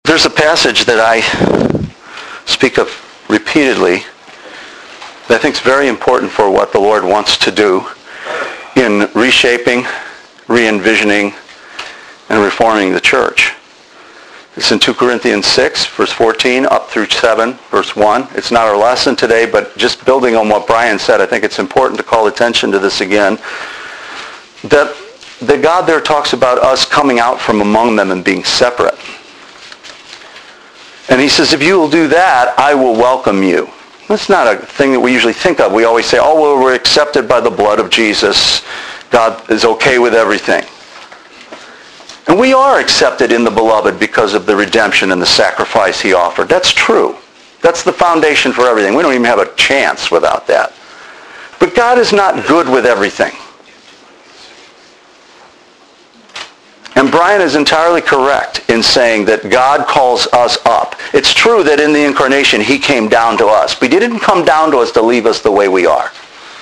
There's a passage that I speak of repeatedly that I think is very important for what the Lord wants to do in reshaping, re-envisioning, and reforming the church. It's in 2 Corinthians 6, verse 14, up through 7, verse 1. It's not our lesson today, but just building on what Brian said, I think it's important to call attention to this again. That God there talks about us coming out from among them and being separate. And he says, if you will do that, I will welcome you. That's not a thing that we usually think of. We always say, oh, well, we're accepted by the blood of Jesus. God is okay with everything. And we are accepted in the beloved because of the redemption and the sacrifice he offered. That's true. That's the foundation for everything. We don't even have a chance without that. But God is not good with everything. And Brian is entirely correct in saying that God calls us up. It's true that in the incarnation he came down to us, but he didn't come down to us to leave us the way we are.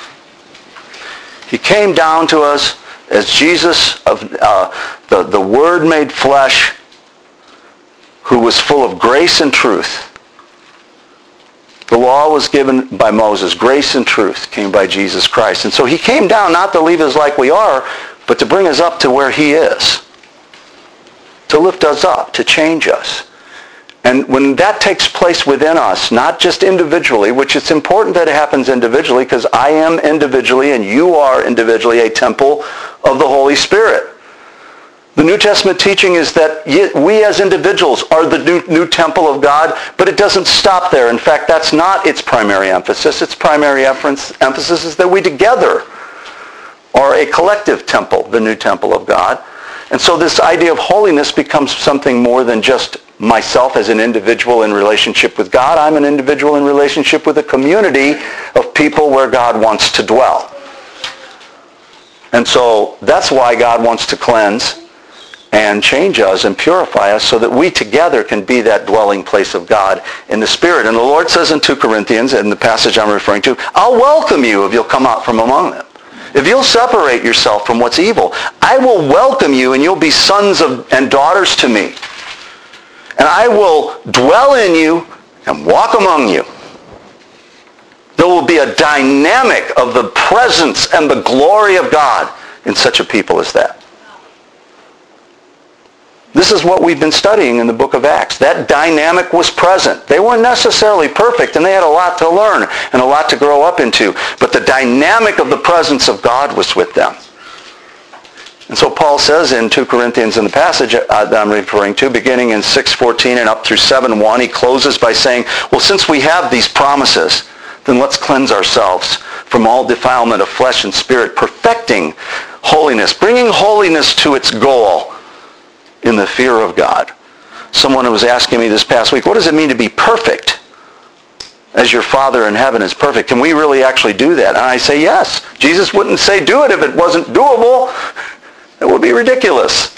He came down to us as Jesus, the Word made flesh, who was full of grace and truth. The law was given by Moses. Grace and truth came by Jesus Christ. And so he came down not to leave us like we are, but to bring us up to where he is. To lift us up, to change us. And when that takes place within us, not just individually, which it's important that it happens individually, because I am individually and you are individually a temple of the Holy Spirit. The New Testament teaching is that we as individuals are the new temple of God, but it doesn't stop there. In fact, that's not its primary emphasis. Its primary emphasis is that we together are a collective temple, the new temple of God. And so this idea of holiness becomes something more than just myself as an individual in relationship with God. I'm an individual in relationship with a community of people where God wants to dwell. And so that's why God wants to cleanse and change us and purify us so that we together can be that dwelling place of God in the Spirit. And the Lord says in 2 Corinthians, in the passage I'm referring to, I'll welcome you if you'll come out from among them. If you'll separate yourself from what's evil, I will welcome you and you'll be sons and daughters to me. And I will dwell in you and walk among you. There will be a dynamic of the presence and the glory of God in such a people as that. This is what we've been studying in the book of Acts. That dynamic was present. They weren't necessarily perfect, and they had a lot to learn and a lot to grow up into. But the dynamic of the presence of God was with them. And so Paul says in 2 Corinthians, in the passage that I'm referring to, beginning in 6:14 and up through 7:1, he closes by saying, well, since we have these promises, then let's cleanse ourselves from all defilement of flesh and spirit, perfecting holiness, bringing holiness to its goal in the fear of God. Someone was asking me this past week, what does it mean to be perfect as your Father in heaven is perfect? Can we really actually do that? And I say yes. Jesus wouldn't say do it if it wasn't doable. It would be ridiculous.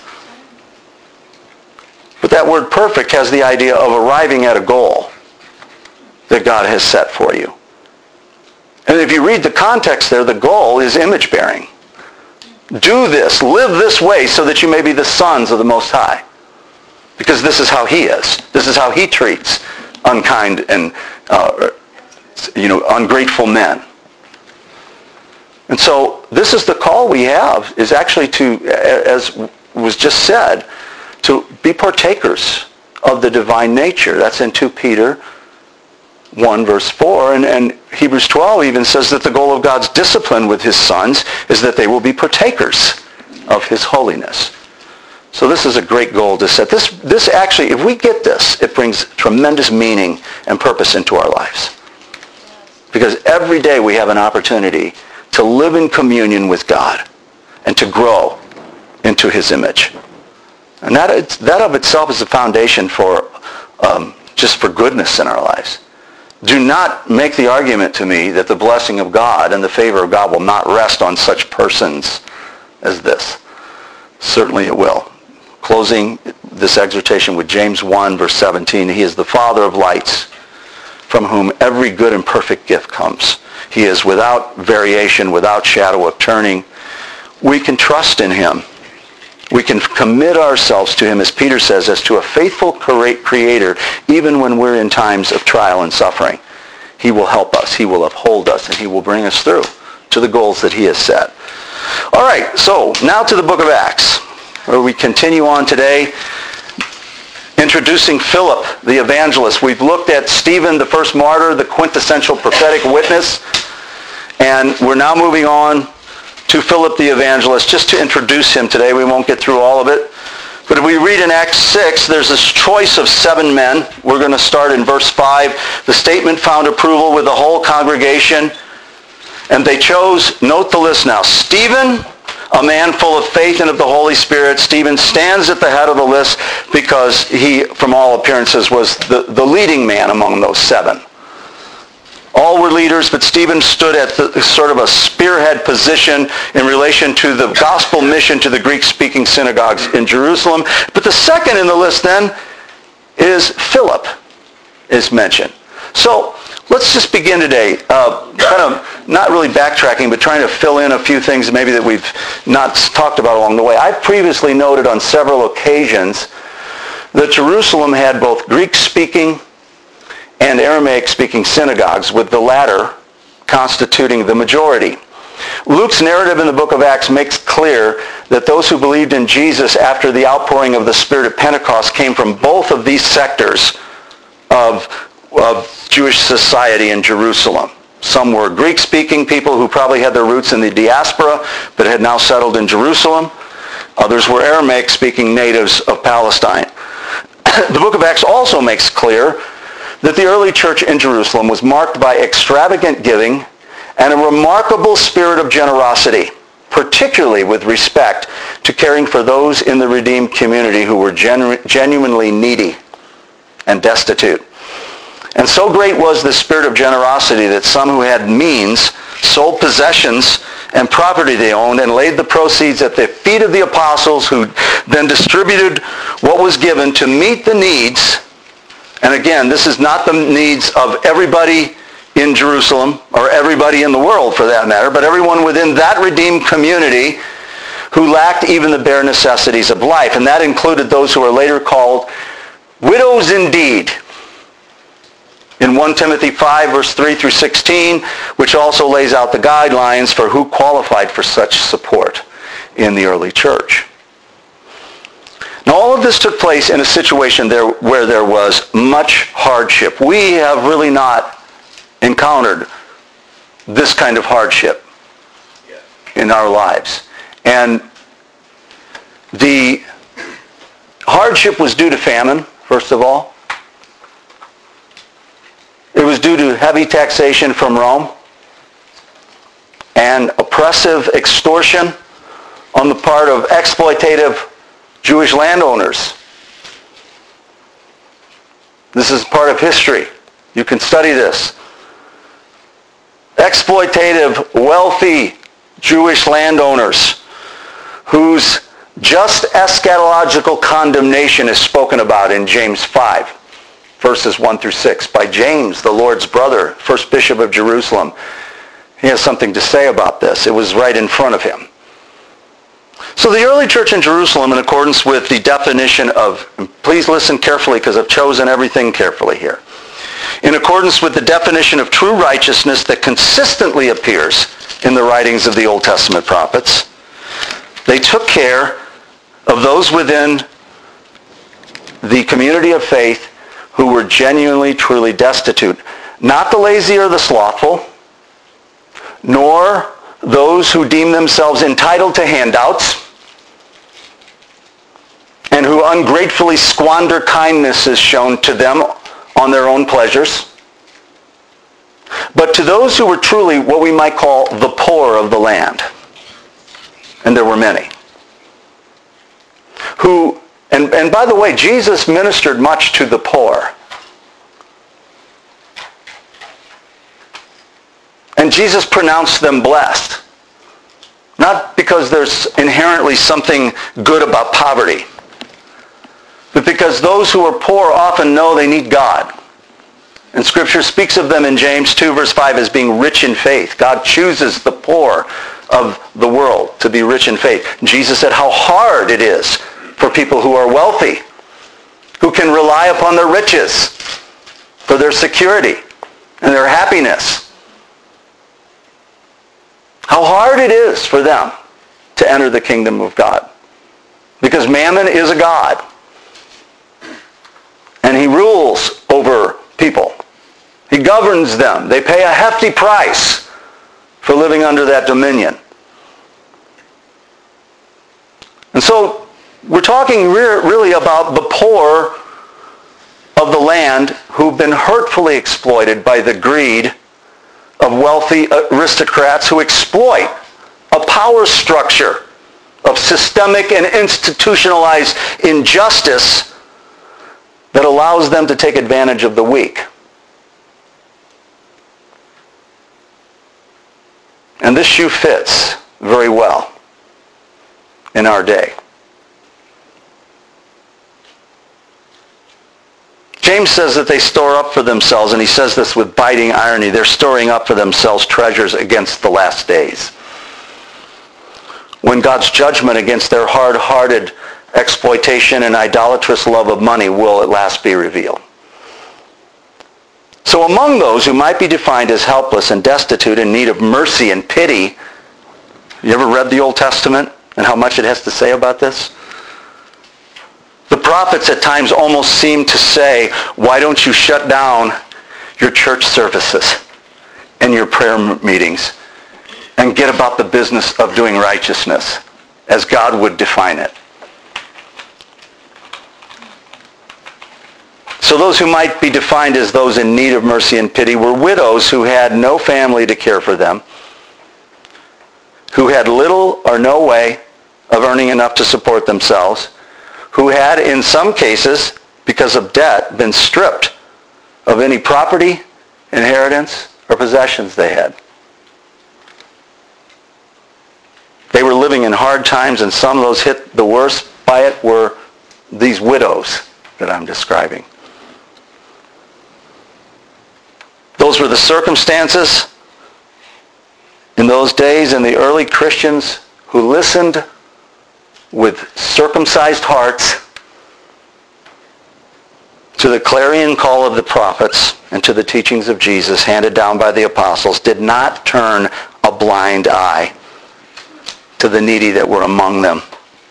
But that word perfect has the idea of arriving at a goal that God has set for you. And if you read the context there, the goal is image bearing. Do this, live this way so that you may be the sons of the Most High. Because this is how he is. This is how he treats unkind and ungrateful men. And so this is the call we have, is actually to, as was just said, to be partakers of the divine nature. That's in 2 Peter 1 verse 4, and Hebrews 12 even says that the goal of God's discipline with his sons is that they will be partakers of his holiness. So this is a great goal to set. This actually, if we get this, it brings tremendous meaning and purpose into our lives. Because every day we have an opportunity to live in communion with God and to grow into his image. And that of itself is the foundation for just for goodness in our lives. Do not make the argument to me that the blessing of God and the favor of God will not rest on such persons as this. Certainly it will. Closing this exhortation with James 1, verse 17, he is the Father of lights, from whom every good and perfect gift comes. He is without variation, without shadow of turning. We can trust in him. We can commit ourselves to him, as Peter says, as to a faithful creator, even when we're in times of trial and suffering. He will help us, he will uphold us, and he will bring us through to the goals that he has set. All right, so now to the book of Acts, where we continue on today, introducing Philip, the evangelist. We've looked at Stephen, the first martyr, the quintessential prophetic witness, and we're now moving on to Philip the evangelist, just to introduce him today. We won't get through all of it. But if we read in Acts 6, there's this choice of 7 men. We're going to start in verse 5. The statement found approval with the whole congregation. And they chose, note the list now, Stephen, a man full of faith and of the Holy Spirit. Stephen stands at the head of the list because he, from all appearances, was the leading man among those 7. All were leaders, but Stephen stood at sort of a spearhead position in relation to the gospel mission to the Greek-speaking synagogues in Jerusalem. But the second in the list then is Philip is mentioned. So let's just begin today, kind of not really backtracking, but trying to fill in a few things maybe that we've not talked about along the way. I've previously noted on several occasions that Jerusalem had both Greek-speaking and Aramaic-speaking synagogues, with the latter constituting the majority. Luke's narrative in the book of Acts makes clear that those who believed in Jesus after the outpouring of the Spirit at Pentecost came from both of these sectors of Jewish society in Jerusalem. Some were Greek-speaking people who probably had their roots in the diaspora but had now settled in Jerusalem. Others were Aramaic-speaking natives of Palestine. The book of Acts also makes clear that the early church in Jerusalem was marked by extravagant giving and a remarkable spirit of generosity, particularly with respect to caring for those in the redeemed community who were genuinely needy and destitute. And so great was the spirit of generosity that some who had means sold possessions and property they owned and laid the proceeds at the feet of the apostles, who then distributed what was given to meet the needs. And again, this is not the needs of everybody in Jerusalem, or everybody in the world for that matter, but everyone within that redeemed community who lacked even the bare necessities of life. And that included those who are later called widows indeed. In 1 Timothy 5, verse 3 through 16, which also lays out the guidelines for who qualified for such support in the early church. Now, all of this took place in a situation where there was much hardship. We have really not encountered this kind of hardship in our lives. And the hardship was due to famine, first of all. It was due to heavy taxation from Rome and oppressive extortion on the part of exploitative Jewish landowners. This is part of history. You can study this. Exploitative, wealthy Jewish landowners whose just eschatological condemnation is spoken about in James 5, verses 1 through 6, by James, the Lord's brother, first bishop of Jerusalem. He has something to say about this. It was right in front of him. So the early church in Jerusalem, in accordance with the definition of, please listen carefully because I've chosen everything carefully here. In accordance with the definition of true righteousness that consistently appears in the writings of the Old Testament prophets, they took care of those within the community of faith who were genuinely, truly destitute. Not the lazy or the slothful, nor those who deem themselves entitled to handouts and who ungratefully squander kindnesses shown to them on their own pleasures, but to those who were truly what we might call the poor of the land. And there were many. Who, and by the way, Jesus ministered much to the poor. And Jesus pronounced them blessed. Not because there's inherently something good about poverty, but because those who are poor often know they need God. And Scripture speaks of them in James 2, verse 5 as being rich in faith. God chooses the poor of the world to be rich in faith. Jesus said how hard it is for people who are wealthy, who can rely upon their riches for their security and their happiness. How hard it is for them to enter the kingdom of God. Because mammon is a god. And he rules over people. He governs them. They pay a hefty price for living under that dominion. And so we're talking really about the poor of the land who've been hurtfully exploited by the greed of wealthy aristocrats who exploit a power structure of systemic and institutionalized injustice that allows them to take advantage of the weak. And this shoe fits very well in our day. James says that they store up for themselves, and he says this with biting irony, they're storing up for themselves treasures against the last days, when God's judgment against their hard-hearted exploitation and idolatrous love of money will at last be revealed. So among those who might be defined as helpless and destitute in need of mercy and pity, you ever read the Old Testament and how much it has to say about this? The prophets at times almost seem to say, why don't you shut down your church services and your prayer meetings and get about the business of doing righteousness as God would define it? So those who might be defined as those in need of mercy and pity were widows who had no family to care for them, who had little or no way of earning enough to support themselves, who had, in some cases, because of debt, been stripped of any property, inheritance, or possessions they had. They were living in hard times, and some of those hit the worst by it were these widows that I'm describing. Those were the circumstances in those days, and the early Christians who listened with circumcised hearts to the clarion call of the prophets and to the teachings of Jesus handed down by the apostles did not turn a blind eye to the needy that were among them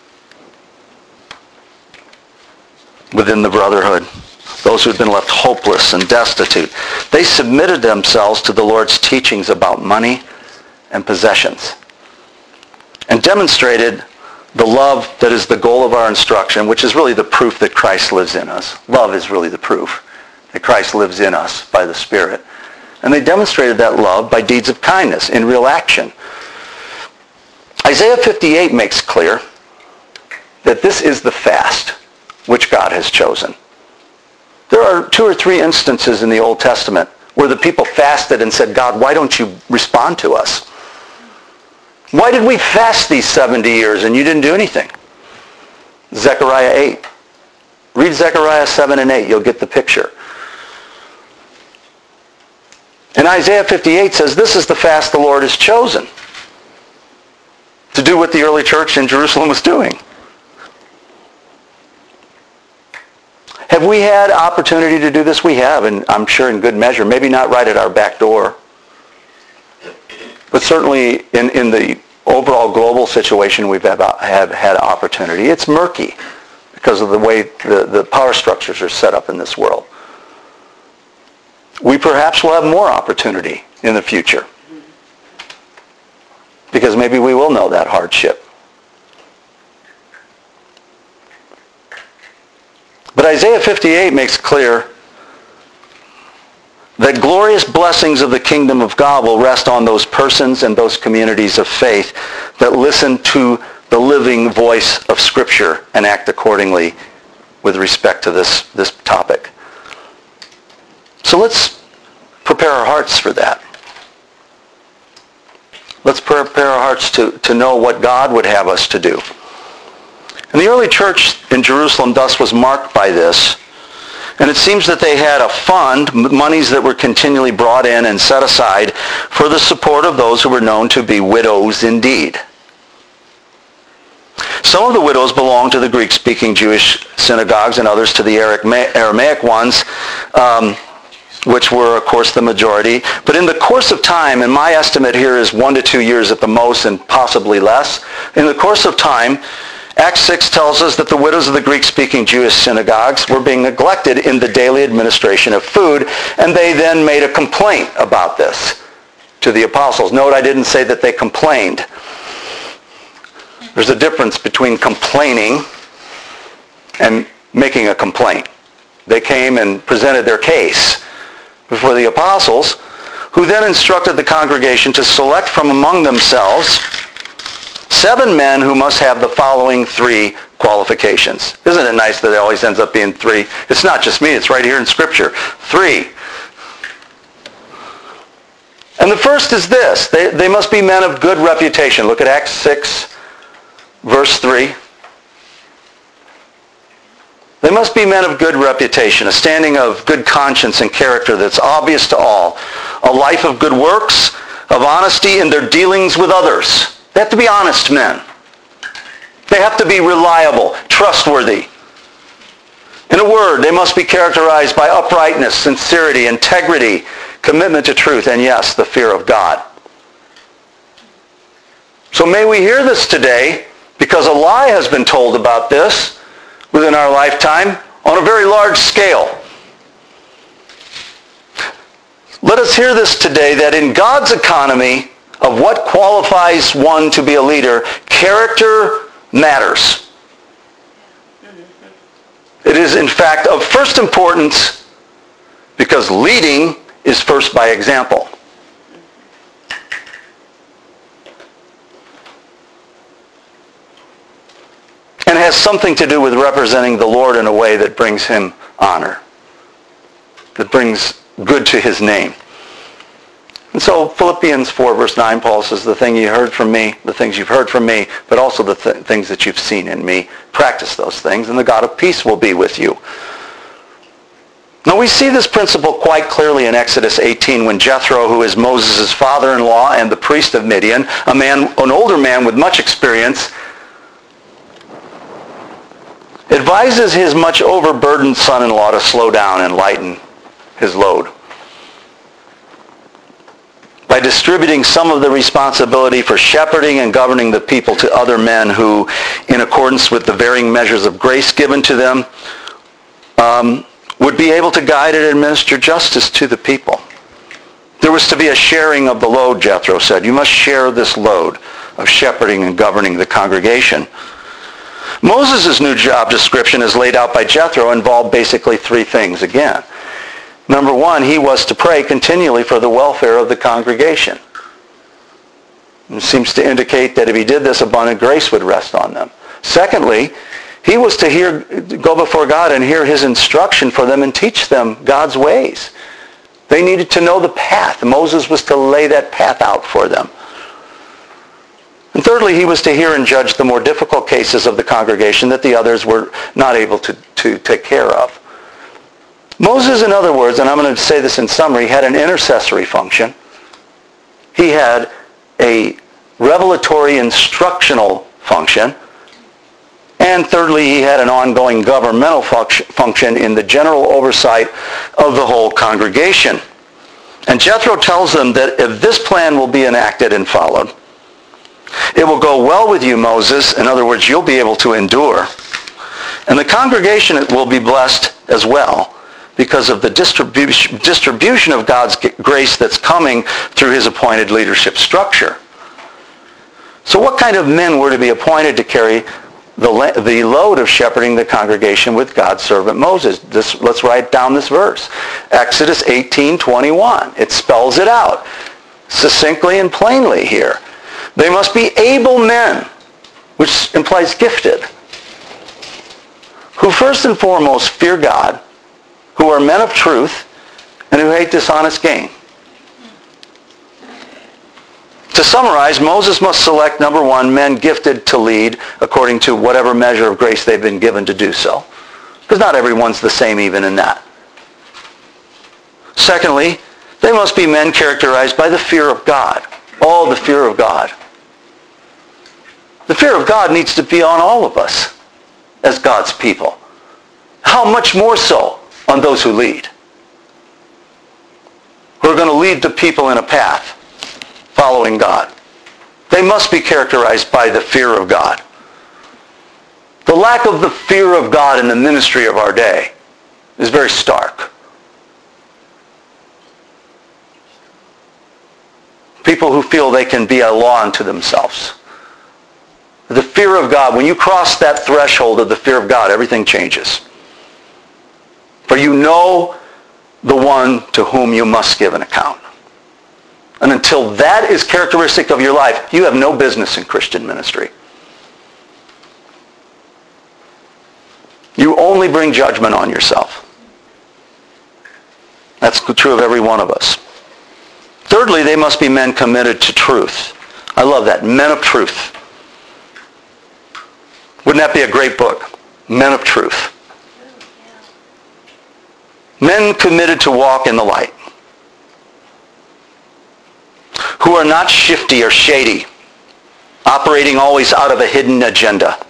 within the brotherhood, those who had been left hopeless and destitute. They submitted themselves to the Lord's teachings about money and possessions and demonstrated the love that is the goal of our instruction, which is really the proof that Christ lives in us. Love is really the proof that Christ lives in us by the Spirit. And they demonstrated that love by deeds of kindness in real action. Isaiah 58 makes clear that this is the fast which God has chosen. There are 2 or 3 instances in the Old Testament where the people fasted and said, God, why don't you respond to us? Why did we fast these 70 years and you didn't do anything? Zechariah 8. Read Zechariah 7 and 8. You'll get the picture. And Isaiah 58 says, this is the fast the Lord has chosen to do what the early church in Jerusalem was doing. Have we had opportunity to do this? We have, and I'm sure in good measure. Maybe not right at our back door. But certainly in the overall global situation we've have had opportunity. It's murky because of the way the power structures are set up in this world. We perhaps will have more opportunity in the future because maybe we will know that hardship. But Isaiah 58 makes clear that glorious blessings of the kingdom of God will rest on those persons and those communities of faith that listen to the living voice of Scripture and act accordingly with respect to this topic. So let's prepare our hearts for that. Let's prepare our hearts to know what God would have us to do. And the early church in Jerusalem thus was marked by this. And it seems that they had a fund, monies that were continually brought in and set aside for the support of those who were known to be widows indeed. Some of the widows belonged to the Greek-speaking Jewish synagogues and others to the Aramaic ones, which were, of course, the majority. But in the course of time, and my estimate here is 1 to 2 years at the most and possibly less, in the course of time, Acts 6 tells us that the widows of the Greek-speaking Jewish synagogues were being neglected in the daily administration of food, and they then made a complaint about this to the apostles. Note, I didn't say that they complained. There's a difference between complaining and making a complaint. They came and presented their case before the apostles, who then instructed the congregation to select from among themselves 7 men who must have the following 3 qualifications. Isn't it nice that it always ends up being 3? It's not just me, it's right here in Scripture. 3. And the first is this. They must be men of good reputation. Look at Acts 6, verse 3. They must be men of good reputation, a standing of good conscience and character that's obvious to all, a life of good works, of honesty in their dealings with others. They have to be honest men. They have to be reliable, trustworthy. In a word, they must be characterized by uprightness, sincerity, integrity, commitment to truth, and yes, the fear of God. So may we hear this today, because a lie has been told about this within our lifetime on a very large scale. Let us hear this today, that in God's economy of what qualifies one to be a leader, character matters. It is, in fact, of first importance because leading is first by example. And has something to do with representing the Lord in a way that brings him honor, that brings good to his name. And so Philippians 4, verse 9, Paul says, the thing you heard from me, the things you've heard from me, but also the things that you've seen in me, practice those things, and the God of peace will be with you. Now we see this principle quite clearly in Exodus 18 when Jethro, who is Moses' father-in-law and the priest of Midian, an older man with much experience, advises his much overburdened son-in-law to slow down and lighten his load by distributing some of the responsibility for shepherding and governing the people to other men who, in accordance with the varying measures of grace given to them, would be able to guide and administer justice to the people. There was to be a sharing of the load, Jethro said. You must share this load of shepherding and governing the congregation. Moses' new job description as laid out by Jethro involved basically 3 things again. Number 1, he was to pray continually for the welfare of the congregation. It seems to indicate that if he did this, abundant grace would rest on them. Secondly, he was to go before God and hear his instruction for them and teach them God's ways. They needed to know the path. Moses was to lay that path out for them. And thirdly, he was to hear and judge the more difficult cases of the congregation that the others were not able to take care of. Moses, in other words, and I'm going to say this in summary, had an intercessory function. He had a revelatory instructional function. And thirdly, he had an ongoing governmental function in the general oversight of the whole congregation. And Jethro tells them that if this plan will be enacted and followed, it will go well with you, Moses. In other words, you'll be able to endure. And the congregation will be blessed as well because of the distribution of God's grace that's coming through his appointed leadership structure. So what kind of men were to be appointed to carry the load of shepherding the congregation with God's servant Moses? Let's write down this verse. Exodus 18:21. It spells it out succinctly and plainly here. They must be able men, which implies gifted, who first and foremost fear God, who are men of truth, and who hate dishonest gain. To summarize, Moses must select, number 1, men gifted to lead according to whatever measure of grace they've been given to do so. Because not everyone's the same even in that. Secondly, they must be men characterized by the fear of God. Oh, the fear of God. The fear of God needs to be on all of us as God's people. How much more so on those who lead? Who are going to lead the people in a path following God. They must be characterized by the fear of God. The lack of the fear of God in the ministry of our day is very stark. People who feel they can be a law unto themselves. The fear of God, when you cross that threshold of the fear of God, everything changes. For you know the one to whom you must give an account. And until that is characteristic of your life, you have no business in Christian ministry. You only bring judgment on yourself. That's true of every one of us. Thirdly, they must be men committed to truth. I love that. Men of truth. Wouldn't that be a great book? Men of Truth. Men committed to walk in the light. Who are not shifty or shady, operating always out of a hidden agenda.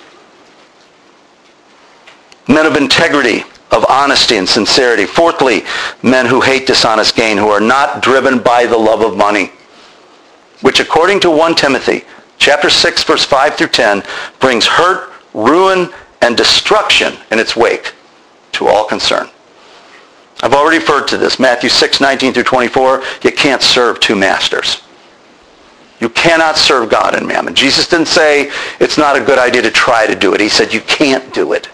Men of integrity, of honesty and sincerity. Fourthly, men who hate dishonest gain, who are not driven by the love of money, which according to 1 Timothy chapter 6, verse 5 through 10, brings hurt, ruin, and destruction in its wake to all concerned. I've already referred to this. Matthew 6, 19 through 24, you can't serve two masters. You cannot serve God and mammon. Jesus didn't say it's not a good idea to try to do it. He said you can't do it.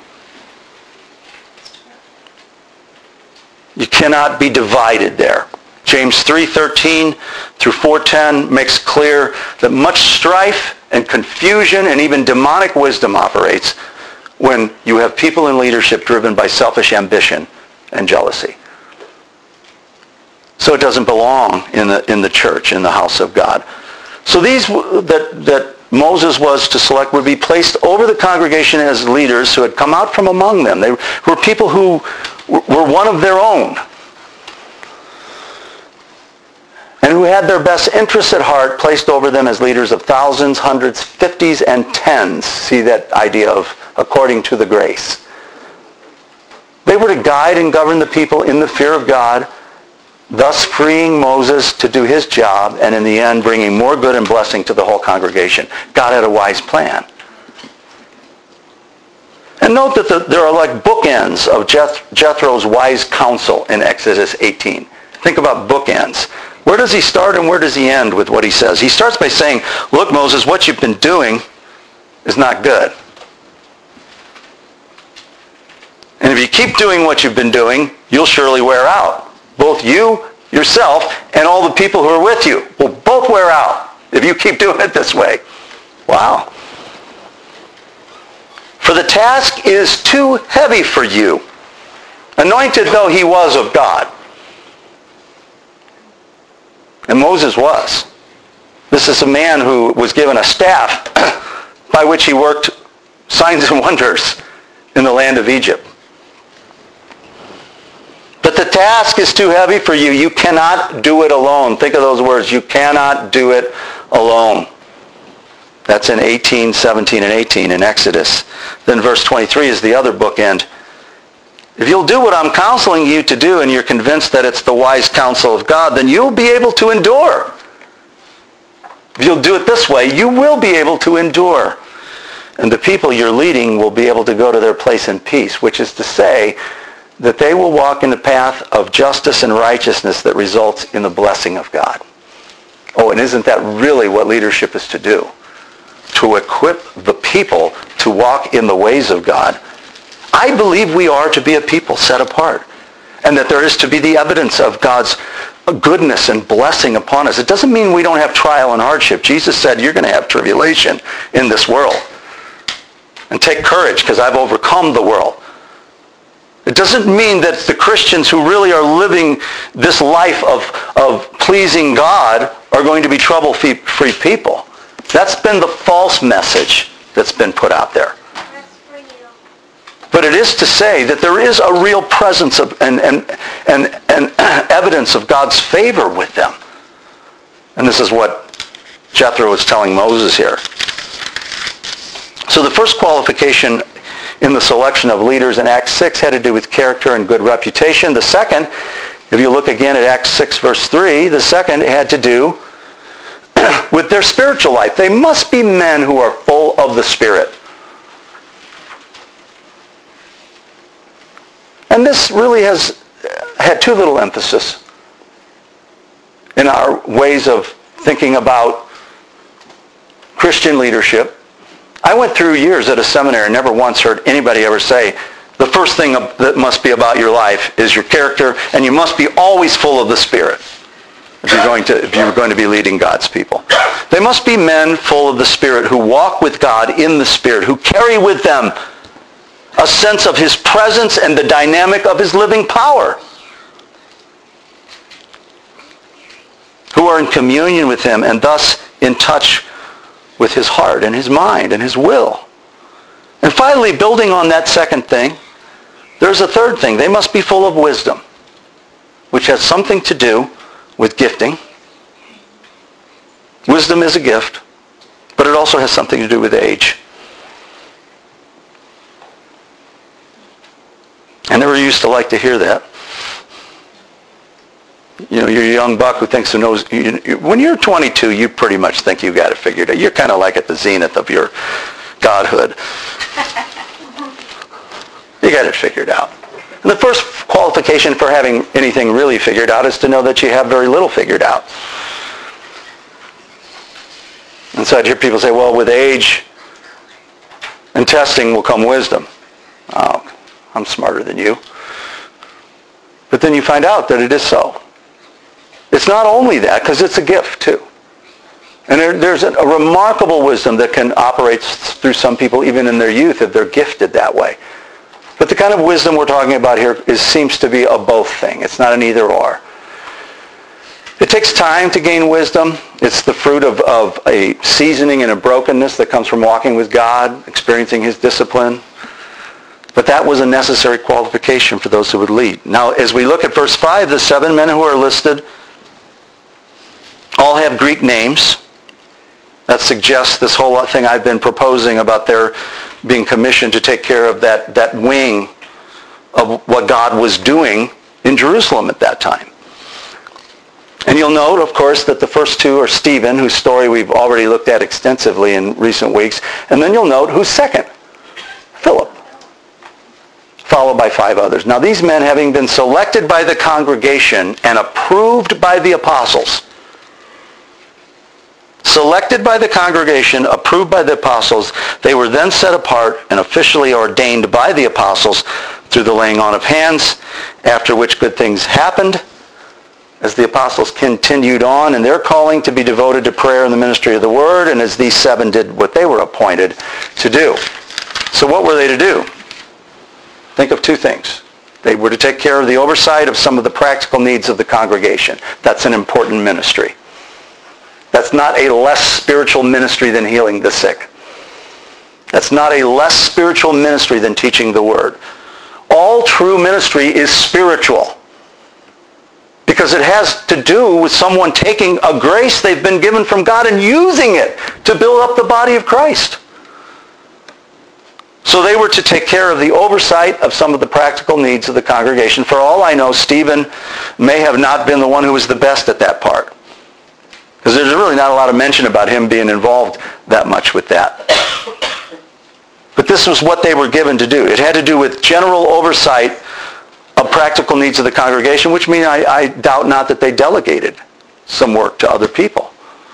You cannot be divided there. James 3:13 through 4:10 makes clear that much strife and confusion and even demonic wisdom operates when you have people in leadership driven by selfish ambition and jealousy. So it doesn't belong in the church, in the house of God. So these that Moses was to select would be placed over the congregation as leaders who had come out from among them. They were people who were one of their own, and who had their best interests at heart, placed over them as leaders of thousands, hundreds, fifties, and tens. See that idea of according to the grace. They were to guide and govern the people in the fear of God, thus freeing Moses to do his job, and in the end bringing more good and blessing to the whole congregation. God had a wise plan. And note that there are like bookends of Jethro's wise counsel in Exodus 18. Think about bookends. Where does he start and where does he end with what he says? He starts by saying, look, Moses, what you've been doing is not good. And if you keep doing what you've been doing, you'll surely wear out. Both you, yourself, and all the people who are with you will both wear out if you keep doing it this way. Wow. For the task is too heavy for you, anointed though he was of God. And Moses was. This is a man who was given a staff by which he worked signs and wonders in the land of Egypt. But the task is too heavy for you. You cannot do it alone. Think of those words. You cannot do it alone. That's in 18, 17, and 18 in Exodus. Then verse 23 is the other bookend. If you'll do what I'm counseling you to do and you're convinced that it's the wise counsel of God, then you'll be able to endure. If you'll do it this way, you will be able to endure. And the people you're leading will be able to go to their place in peace, which is to say that they will walk in the path of justice and righteousness that results in the blessing of God. Oh, and isn't that really what leadership is to do? To equip the people to walk in the ways of God. I believe we are to be a people set apart, and that there is to be the evidence of God's goodness and blessing upon us. It doesn't mean we don't have trial and hardship. Jesus said, you're going to have tribulation in this world. And take courage, because I've overcome the world. It doesn't mean that the Christians who really are living this life of pleasing God are going to be trouble-free people. That's been the false message that's been put out there. But it is to say that there is a real presence of and evidence of God's favor with them. And this is what Jethro is telling Moses here. So the first qualification in the selection of leaders in Acts 6 had to do with character and good reputation. The second, if you look again at Acts 6 verse 3, the second had to do with their spiritual life. They must be men who are full of the Spirit. And this really has had too little emphasis in our ways of thinking about Christian leadership. I went through years at a seminary and never once heard anybody ever say, the first thing that must be about your life is your character, and you must be always full of the Spirit if you're going to be leading God's people. They must be men full of the Spirit who walk with God in the Spirit, who carry with them a sense of His presence and the dynamic of His living power, who are in communion with Him and thus in touch with His heart and His mind and His will. And finally, building on that second thing, there's a third thing. They must be full of wisdom, which has something to do with gifting. Wisdom is a gift, but it also has something to do with age. I never used to like to hear that. You know, you're a young buck who thinks who knows. When you're 22, you pretty much think you got it figured out. You're kind of like at the zenith of your godhood. You got it figured out. And the first qualification for having anything really figured out is to know that you have very little figured out. And so I'd hear people say, well, with age and testing will come wisdom. Oh, I'm smarter than you. But then you find out that it is so. It's not only that, because it's a gift too. And there's a remarkable wisdom that can operate through some people even in their youth if they're gifted that way. But the kind of wisdom we're talking about here seems to be a both thing. It's not an either or. It takes time to gain wisdom. It's the fruit of a seasoning and a brokenness that comes from walking with God, experiencing His discipline. But that was a necessary qualification for those who would lead. Now, as we look at verse 5, the 7 men who are listed all have Greek names. That suggests this whole thing I've been proposing about their being commissioned to take care of that wing of what God was doing in Jerusalem at that time. And you'll note, of course, that the first two are Stephen, whose story we've already looked at extensively in recent weeks. And then you'll note who's second? Philip, followed by 5 others. Now these men, having been selected by the congregation and approved by the apostles, selected by the congregation, approved by the apostles, they were then set apart and officially ordained by the apostles through the laying on of hands, after which good things happened as the apostles continued on in their calling to be devoted to prayer and the ministry of the word, and as these 7 did what they were appointed to do. So what were they to do? Think of 2 things. They were to take care of the oversight of some of the practical needs of the congregation. That's an important ministry. That's not a less spiritual ministry than healing the sick. That's not a less spiritual ministry than teaching the word. All true ministry is spiritual because it has to do with someone taking a grace they've been given from God and using it to build up the body of Christ. So they were to take care of the oversight of some of the practical needs of the congregation. For all I know, Stephen may have not been the one who was the best at that part, because there's really not a lot of mention about him being involved that much with that. But this was what they were given to do. It had to do with general oversight of practical needs of the congregation, which means I doubt not that they delegated some work to other people,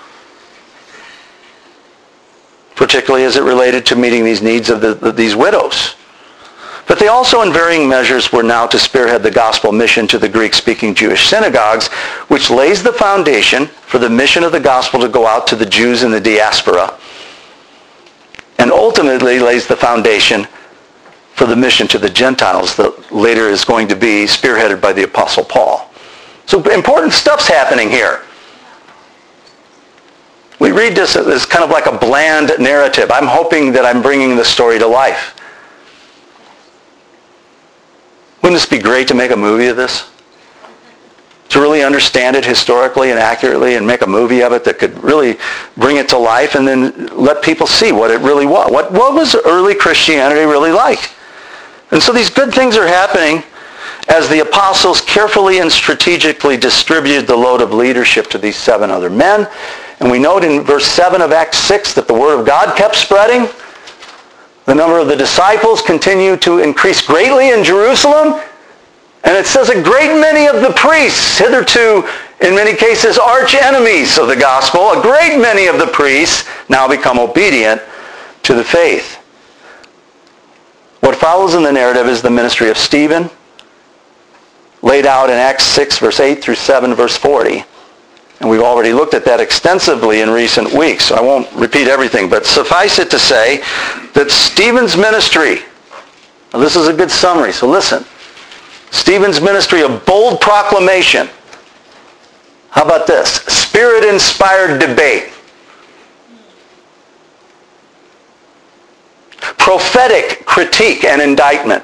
particularly as it related to meeting these needs of these widows. But they also, in varying measures, were now to spearhead the gospel mission to the Greek-speaking Jewish synagogues, which lays the foundation for the mission of the gospel to go out to the Jews in the diaspora, and ultimately lays the foundation for the mission to the Gentiles that later is going to be spearheaded by the Apostle Paul. So important stuff's happening here. We read this as kind of like a bland narrative. I'm hoping that I'm bringing the story to life. Wouldn't this be great to make a movie of this? To really understand it historically and accurately and make a movie of it that could really bring it to life and then let people see what it really was. What was early Christianity really like? And so these good things are happening as the apostles carefully and strategically distributed the load of leadership to these 7 other men. And we note in verse 7 of Acts 6 that the word of God kept spreading. The number of the disciples continued to increase greatly in Jerusalem. And it says a great many of the priests, hitherto in many cases arch enemies of the gospel, a great many of the priests now become obedient to the faith. What follows in the narrative is the ministry of Stephen, laid out in Acts 6, verse 8 through 7, verse 40. And we've already looked at that extensively in recent weeks, so I won't repeat everything. But suffice it to say that Stephen's ministry, now this is a good summary, so listen. Stephen's ministry of bold proclamation. How about this? Spirit-inspired debate. Prophetic critique and indictment.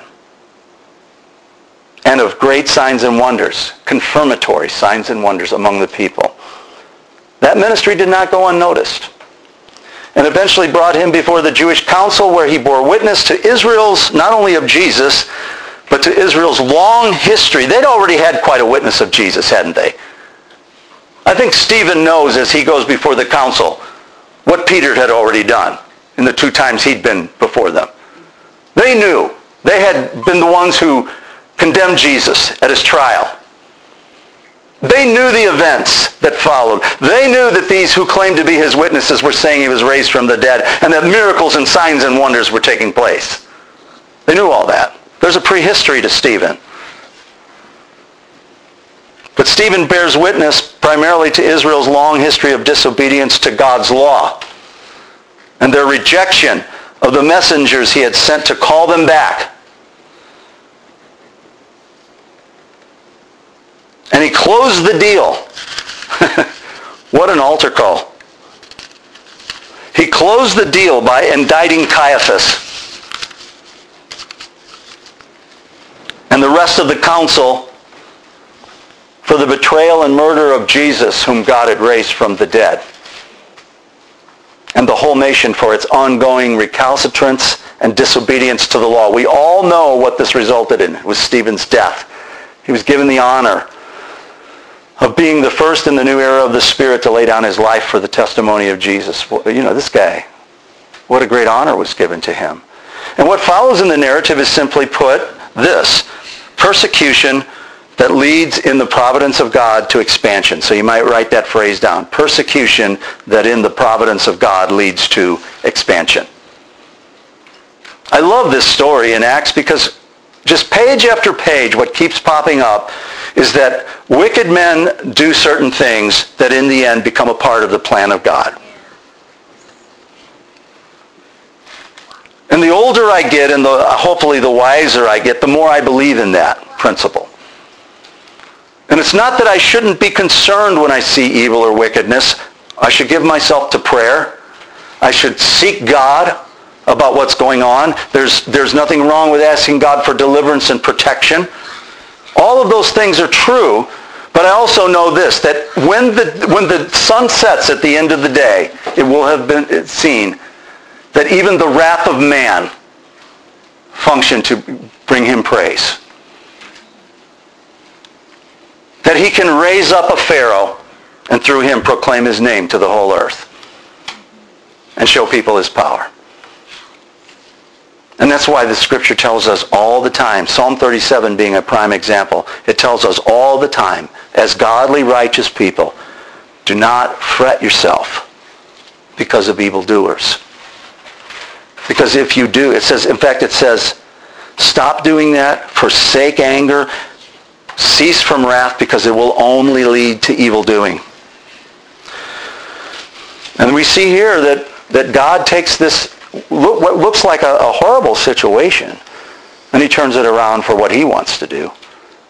And of great signs and wonders, confirmatory signs and wonders among the people. That ministry did not go unnoticed. And eventually brought him before the Jewish council where he bore witness to Israel's, not only of Jesus, but to Israel's long history. They'd already had quite a witness of Jesus, hadn't they? I think Stephen knows as he goes before the council what Peter had already done in the 2 times he'd been before them. They knew. They had been the ones who condemned Jesus at his trial. They knew the events that followed. They knew that these who claimed to be his witnesses were saying he was raised from the dead and that miracles and signs and wonders were taking place. They knew all that. There's a prehistory to Stephen. But Stephen bears witness primarily to Israel's long history of disobedience to God's law and their rejection of the messengers he had sent to call them back. And he closed the deal. What an altar call. He closed the deal by indicting Caiaphas and the rest of the council for the betrayal and murder of Jesus, whom God had raised from the dead. And the whole nation for its ongoing recalcitrance and disobedience to the law. We all know what this resulted in. It was Stephen's death. He was given the honor of being the first in the new era of the Spirit to lay down his life for the testimony of Jesus. You know, this guy, what a great honor was given to him. And what follows in the narrative is simply put this: persecution that leads in the providence of God to expansion. So you might write that phrase down. Persecution that in the providence of God leads to expansion. I love this story in Acts because just page after page, what keeps popping up is that wicked men do certain things that in the end become a part of the plan of God. And the older I get and hopefully the wiser I get, the more I believe in that principle. And it's not that I shouldn't be concerned when I see evil or wickedness. I should give myself to prayer. I should seek God about what's going on. There's nothing wrong with asking God for deliverance and protection. All of those things are true, but I also know this, that when the sun sets at the end of the day, it will have been seen that even the wrath of man functioned to bring him praise. That he can raise up a Pharaoh and through him proclaim his name to the whole earth and show people his power. And that's why the scripture tells us all the time, Psalm 37 being a prime example, it tells us all the time, as godly, righteous people, do not fret yourself because of evildoers. Because if you do, it says, stop doing that, forsake anger, cease from wrath, because it will only lead to evil doing. And we see here that God takes this, what looks like a horrible situation, and he turns it around for what he wants to do.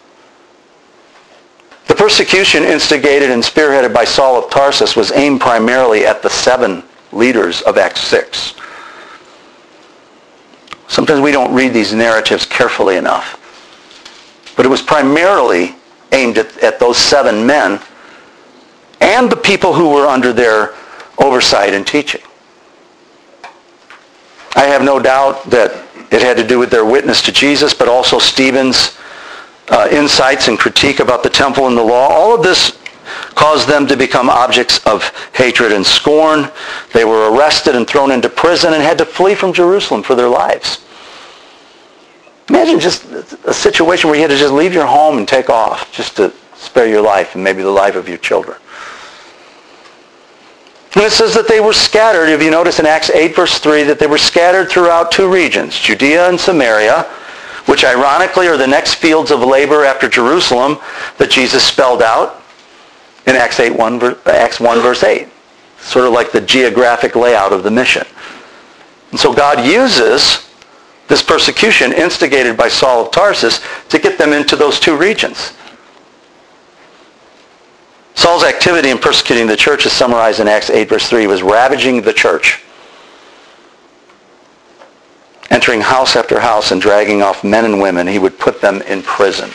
The persecution instigated and spearheaded by Saul of Tarsus was aimed primarily at the 7 leaders of Acts 6. Sometimes we don't read these narratives carefully enough. But it was primarily aimed at those 7 men and the people who were under their oversight and teaching. I have no doubt that it had to do with their witness to Jesus, but also Stephen's insights and critique about the temple and the law. All of this caused them to become objects of hatred and scorn. They were arrested and thrown into prison and had to flee from Jerusalem for their lives. Imagine just a situation where you had to just leave your home and take off just to spare your life and maybe the life of your children. And it says that they were scattered, if you notice in Acts 8 verse 3, that they were scattered throughout 2 regions, Judea and Samaria, which ironically are the next fields of labor after Jerusalem that Jesus spelled out in Acts 1 verse 8. Sort of like the geographic layout of the mission. And so God uses this persecution instigated by Saul of Tarsus to get them into those 2 regions. Saul's activity in persecuting the church is summarized in Acts 8 verse 3. He was ravaging the church, entering house after house and dragging off men and women. He would put them in prison.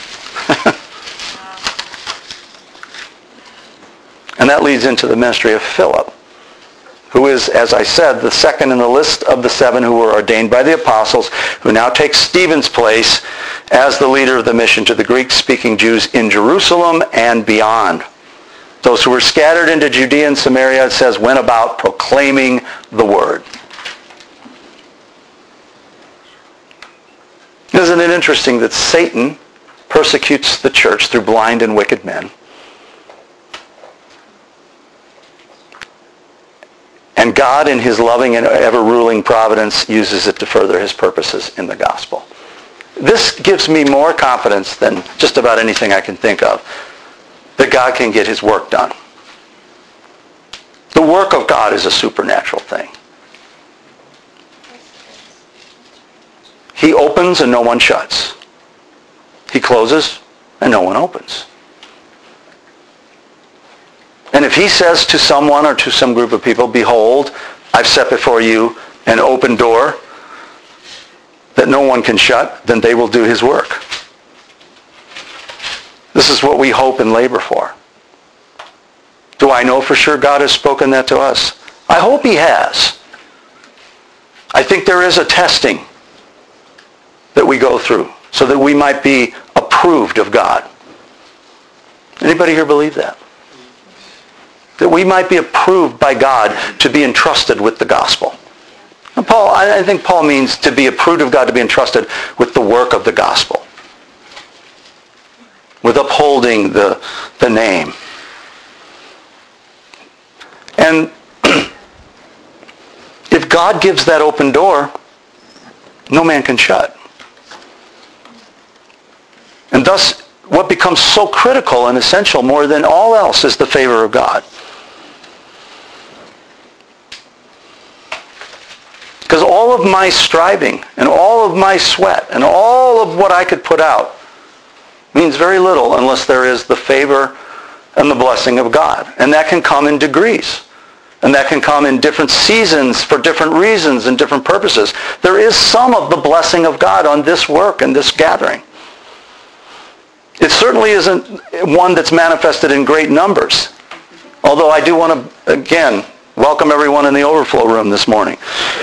And that leads into the ministry of Philip, who is, as I said, the second in the list of the 7 who were ordained by the apostles, who now takes Stephen's place as the leader of the mission to the Greek-speaking Jews in Jerusalem and beyond. Those who were scattered into Judea and Samaria, it says, went about proclaiming the word. Isn't it interesting that Satan persecutes the church through blind and wicked men? And God, in his loving and ever-ruling providence, uses it to further his purposes in the gospel. This gives me more confidence than just about anything I can think of, that God can get his work done. The work of God is a supernatural thing. He opens and no one shuts. He closes and no one opens. And if he says to someone or to some group of people, behold, I've set before you an open door that no one can shut, then they will do his work. This is what we hope and labor for. Do I know for sure God has spoken that to us? I hope he has. I think there is a testing that we go through so that we might be approved of God. Anybody here believe that? That we might be approved by God to be entrusted with the gospel. And I think Paul means to be approved of God, to be entrusted with the work of the gospel, with upholding the name. And if God gives that open door, no man can shut. And thus, what becomes so critical and essential more than all else is the favor of God. Because all of my striving and all of my sweat and all of what I could put out means very little unless there is the favor and the blessing of God. And that can come in degrees. And that can come in different seasons for different reasons and different purposes. There is some of the blessing of God on this work and this gathering. It certainly isn't one that's manifested in great numbers. Although I do want to, again, welcome everyone in the overflow room this morning.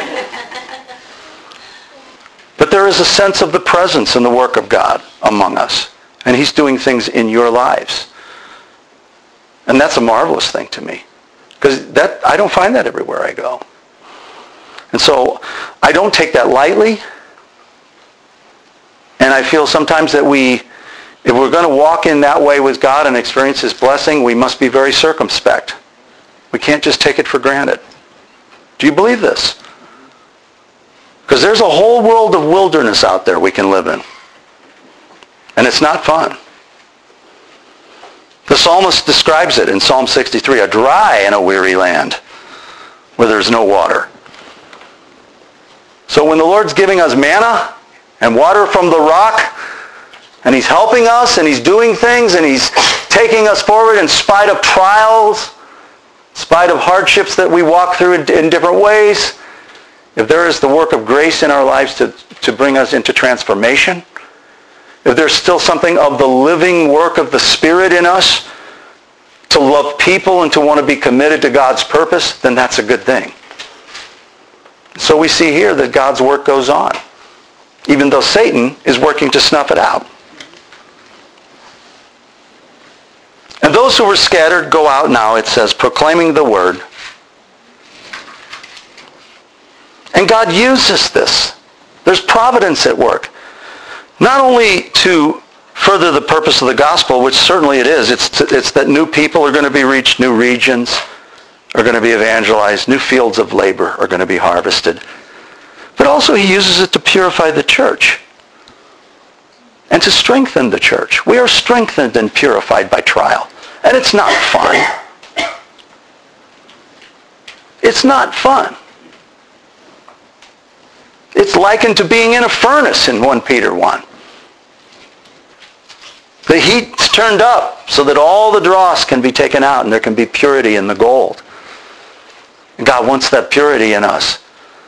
But there is a sense of the presence and the work of God among us. And he's doing things in your lives. And that's a marvelous thing to me. Because I don't find that everywhere I go. And so I don't take that lightly. And I feel sometimes that if we're going to walk in that way with God and experience his blessing, we must be very circumspect. We can't just take it for granted. Do you believe this? Because there's a whole world of wilderness out there we can live in. And it's not fun. The psalmist describes it in Psalm 63, a dry and a weary land where there's no water. So when the Lord's giving us manna and water from the rock, and he's helping us, and he's doing things, and he's taking us forward in spite of trials, in spite of hardships that we walk through in different ways, if there is the work of grace in our lives to bring us into transformation, if there's still something of the living work of the Spirit in us, to love people and to want to be committed to God's purpose, then that's a good thing. So we see here that God's work goes on, even though Satan is working to snuff it out. And those who were scattered go out now, it says, proclaiming the word. And God uses this. There's providence at work. Not only to further the purpose of the gospel, which certainly it is. It's that new people are going to be reached, new regions are going to be evangelized, new fields of labor are going to be harvested. But also he uses it to purify the church and to strengthen the church. We are strengthened and purified by trial. And it's not fun. It's not fun. It's likened to being in a furnace in 1 Peter 1. The heat's turned up so that all the dross can be taken out and there can be purity in the gold. And God wants that purity in us.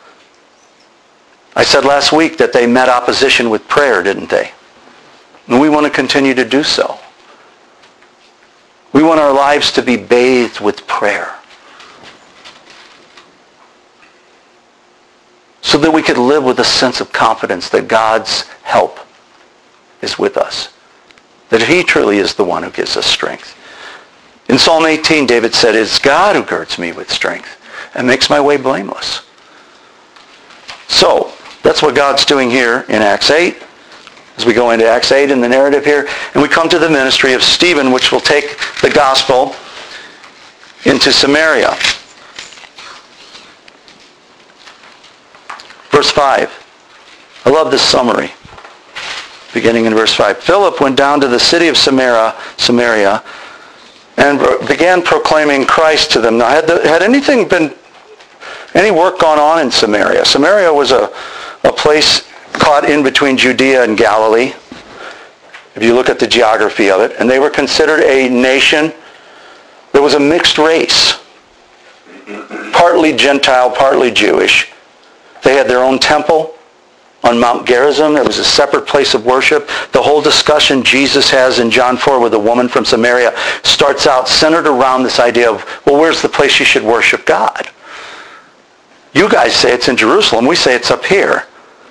I said last week that they met opposition with prayer, didn't they? And we want to continue to do so. We want our lives to be bathed with prayer, so that we could live with a sense of confidence that God's help is with us, that he truly is the one who gives us strength. In Psalm 18, David said, "It's God who girds me with strength and makes my way blameless." So, that's what God's doing here in Acts 8. As we go into Acts 8 in the narrative here, and we come to the ministry of Stephen, which will take the gospel into Samaria. Verse 5. I love this summary. Beginning in verse 5. Philip went down to the city of Samaria, and began proclaiming Christ to them. Now, had any work gone on in Samaria? Samaria was a place caught in between Judea and Galilee, if you look at the geography of it, and they were considered a nation that was a mixed race, partly Gentile, partly Jewish. They had their own temple on Mount Gerizim. It was a separate place of worship. The whole discussion Jesus has in John 4 with a woman from Samaria starts out centered around this idea of, well, where's the place you should worship God? You guys say it's in Jerusalem. We say it's up here.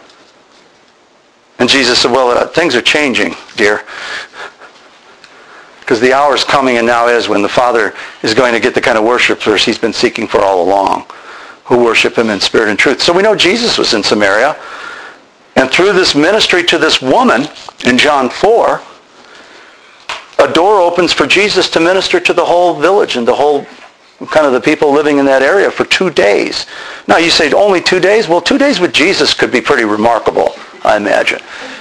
And Jesus said, well, things are changing, dear. Because the hour is coming and now is when the Father is going to get the kind of worshipers he's been seeking for all along, who worship him in spirit and truth. So we know Jesus was in Samaria. And through this ministry to this woman in John 4, a door opens for Jesus to minister to the whole village and the whole kind of the people living in that area for 2 days. Now you say only 2 days? Well, 2 days with Jesus could be pretty remarkable, I imagine.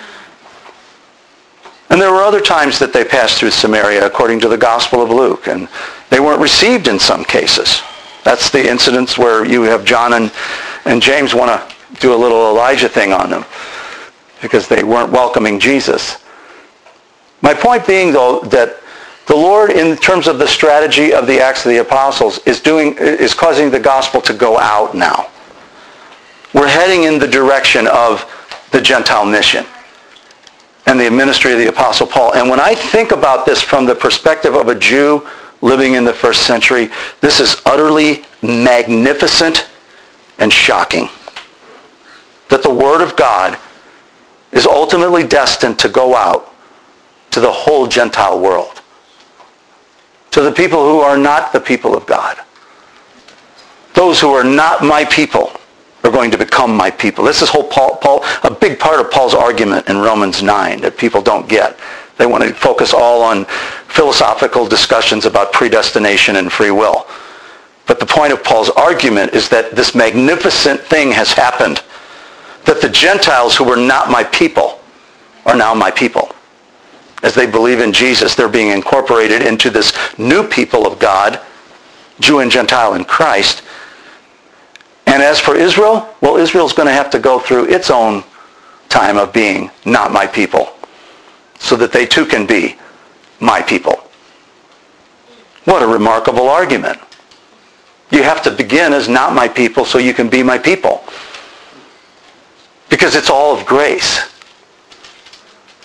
And there were other times that they passed through Samaria according to the Gospel of Luke, and they weren't received in some cases. That's the incidents where you have John and James want to do a little Elijah thing on them because they weren't welcoming Jesus. My point being, though, that the Lord, in terms of the strategy of the Acts of the Apostles, is causing the gospel to go out now. We're heading in the direction of the Gentile mission and the ministry of the Apostle Paul. And when I think about this from the perspective of a Jew living in the first century, this is utterly magnificent and shocking. That the Word of God is ultimately destined to go out to the whole Gentile world. To the people who are not the people of God. Those who are not my people are going to become my people. This is a big part of Paul's argument in Romans 9 that people don't get. They want to focus all on philosophical discussions about predestination and free will. But the point of Paul's argument is that this magnificent thing has happened. That the Gentiles who were not my people are now my people. As they believe in Jesus, they're being incorporated into this new people of God, Jew and Gentile in Christ. And as for Israel, well, Israel's going to have to go through its own time of being not my people, so that they too can be my people. What a remarkable argument. You have to begin as not my people so you can be my people. Because it's all of grace.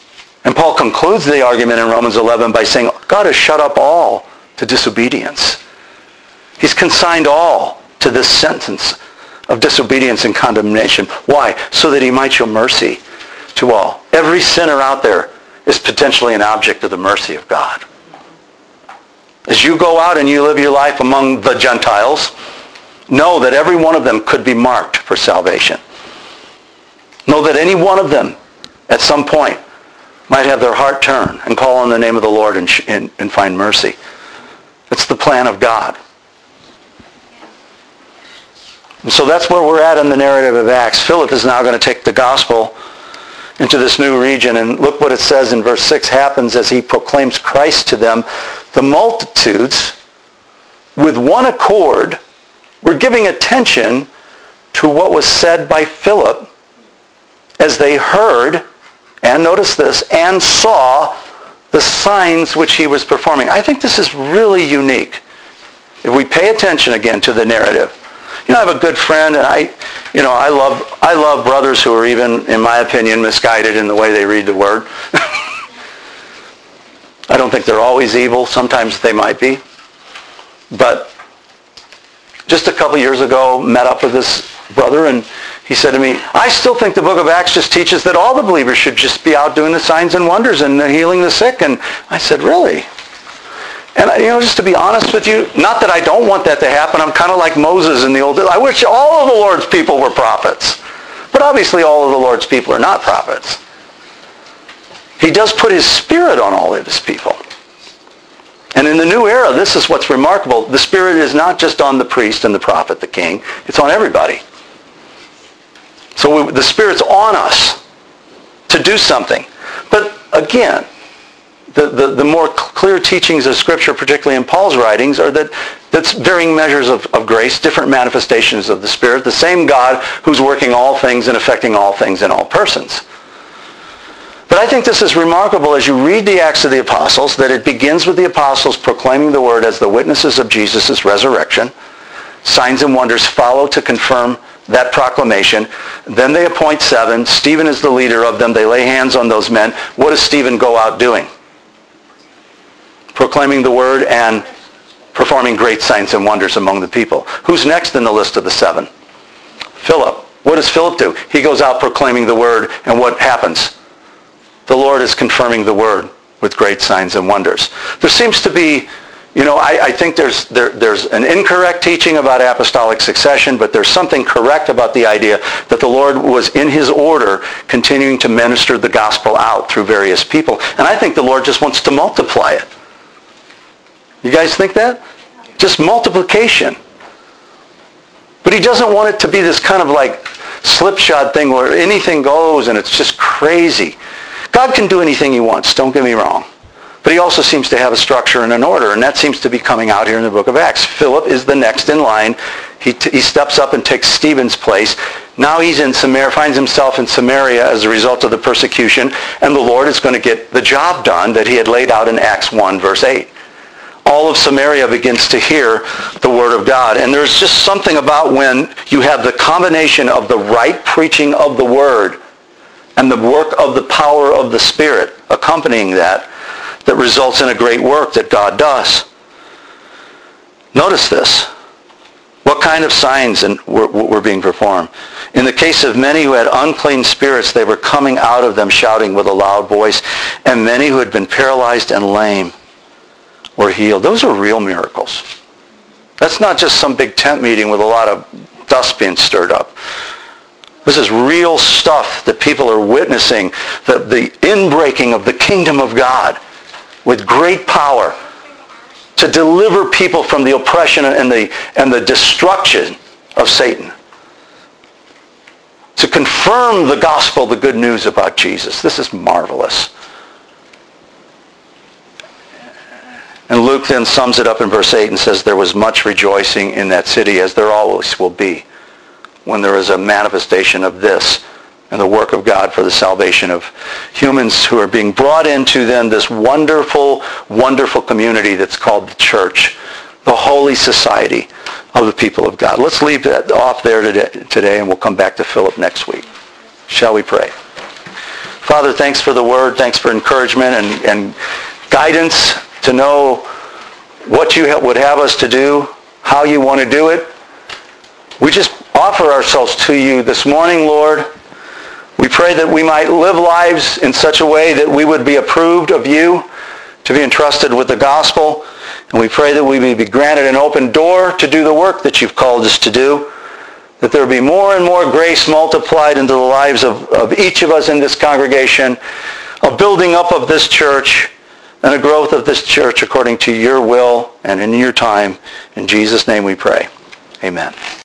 And Paul concludes the argument in Romans 11 by saying, God has shut up all to disobedience. He's consigned all to this sentence of disobedience and condemnation. Why? So that he might show mercy to all. Every sinner out there is potentially an object of the mercy of God. As you go out and you live your life among the Gentiles, know that every one of them could be marked for salvation. Know that any one of them at some point might have their heart turn and call on the name of the Lord and find mercy. It's the plan of God. And so that's where we're at in the narrative of Acts. Philip is now going to take the gospel into this new region. And look what it says in verse 6 happens as he proclaims Christ to them. The multitudes, with one accord, were giving attention to what was said by Philip as they heard, and notice this, and saw the signs which he was performing. I think this is really unique. If we pay attention again to the narrative. You know, I have a good friend, and I love brothers who are even, in my opinion, misguided in the way they read the Word. I don't think they're always evil. Sometimes they might be. But just a couple years ago, met up with this brother, and he said to me, I still think the book of Acts just teaches that all the believers should just be out doing the signs and wonders and healing the sick. And I said, really? And, just to be honest with you, not that I don't want that to happen. I'm kind of like Moses in the Old Testament. I wish all of the Lord's people were prophets. But obviously all of the Lord's people are not prophets. He does put his Spirit on all of his people. And in the new era, this is what's remarkable. The Spirit is not just on the priest and the prophet, the king. It's on everybody. So the Spirit's on us to do something. But again, the more clear teachings of Scripture, particularly in Paul's writings, are that's varying measures of grace, different manifestations of the Spirit, the same God who's working all things and affecting all things in all persons. But I think this is remarkable as you read the Acts of the Apostles, that it begins with the apostles proclaiming the word as the witnesses of Jesus' resurrection. Signs and wonders follow to confirm that proclamation. Then they appoint 7. Stephen is the leader of them. They lay hands on those men. What does Stephen go out doing? Proclaiming the word and performing great signs and wonders among the people. Who's next in the list of the 7? Philip. What does Philip do? He goes out proclaiming the word, and what happens? The Lord is confirming the word with great signs and wonders. There seems to be, I think there's an incorrect teaching about apostolic succession, but there's something correct about the idea that the Lord was in his order continuing to minister the gospel out through various people. And I think the Lord just wants to multiply it. You guys think that? Just multiplication. But he doesn't want it to be this kind of like slipshod thing where anything goes and it's just crazy. God can do anything he wants, don't get me wrong. But he also seems to have a structure and an order, and that seems to be coming out here in the book of Acts. Philip is the next in line. He steps up and takes Stephen's place. Now he's in Samaria, finds himself in Samaria as a result of the persecution, and the Lord is going to get the job done that he had laid out in Acts 1, verse 8. All of Samaria begins to hear the word of God. And there's just something about when you have the combination of the right preaching of the word and the work of the power of the Spirit accompanying that results in a great work that God does. Notice this. What kind of signs were being performed? In the case of many who had unclean spirits, they were coming out of them shouting with a loud voice, and many who had been paralyzed and lame were healed. Those are real miracles. That's not just some big tent meeting with a lot of dust being stirred up. This is real stuff that people are witnessing, the inbreaking of the kingdom of God with great power to deliver people from the oppression and the destruction of Satan. To confirm the gospel, the good news about Jesus. This is marvelous. And Luke then sums it up in verse 8 and says, there was much rejoicing in that city, as there always will be when there is a manifestation of this and the work of God for the salvation of humans who are being brought into then this wonderful, wonderful community that's called the church, the holy society of the people of God. Let's leave that off there today, and we'll come back to Philip next week. Shall we pray? Father, thanks for the word. Thanks for encouragement and guidance to know what you would have us to do, how you want to do it. We just offer ourselves to you this morning, Lord. We pray that we might live lives in such a way that we would be approved of you, to be entrusted with the gospel. And we pray that we may be granted an open door to do the work that you've called us to do, that there be more and more grace multiplied into the lives of each of us in this congregation, a building up of this church, and a growth of this church according to your will and in your time. In Jesus' name we pray. Amen.